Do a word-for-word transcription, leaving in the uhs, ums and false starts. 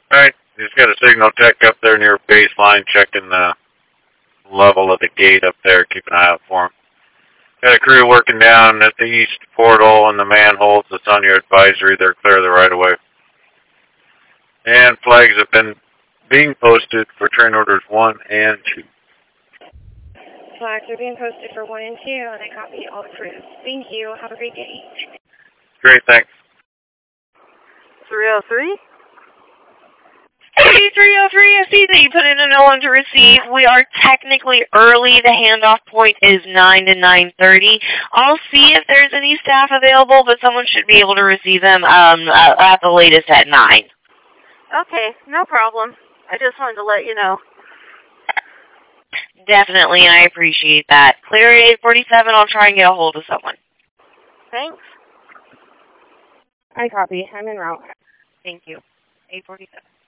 Alright, just got a signal tech up there near baseline, checking the level of the gate up there, keep an eye out for him. Got a crew working down at the east portal and the manholes that's on your advisory. They're clear of the right of way. And flags have been being posted for train orders one and two. Flags are being posted for one and two, and I copy all the crews. Thank you. Have a great day. Great, thanks. three oh three? Hey, three oh three, I see that you put in a no one to receive. We are technically early. The handoff point is nine to nine thirty. I'll see if there's any staff available, but someone should be able to receive them um, uh, at the latest at nine. Okay, no problem. I just wanted to let you know. Definitely, and I appreciate that. Clear at eight forty-seven. I'll try and get a hold of someone. Thanks. I copy. I'm en route. Thank you. eight forty-seven.